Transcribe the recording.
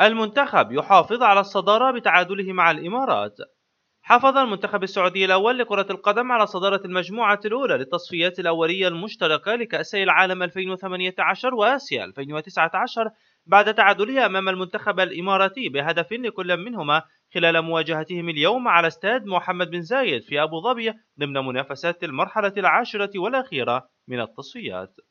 المنتخب يحافظ على الصدارة بتعادله مع الإمارات. حافظ المنتخب السعودي الأول لكرة القدم على صدارة المجموعة الأولى للتصفيات الأولية المشتركة لكأسي العالم 2018 وآسيا 2019 بعد تعادله أمام المنتخب الإماراتي بهدف لكل منهما خلال مواجهتهم اليوم على استاد محمد بن زايد في أبو ظبي ضمن منافسات المرحلة العاشرة والأخيرة من التصفيات.